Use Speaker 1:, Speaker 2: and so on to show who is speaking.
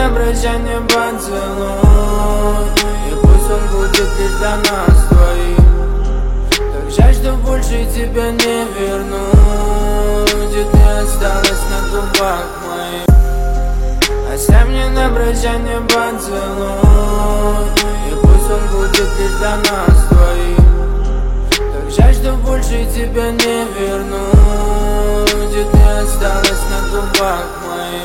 Speaker 1: на прощание поцелуй, и пусть он будет лишь для нас двоих. Так жаль, что больше тебя не вернуть, и ты осталась на губах моих. Оставь мне на прощание поцелуй, и пусть он будет лишь для нас двоих. Так жаль, что больше тебя не вернуть, и ты осталась на губах моих.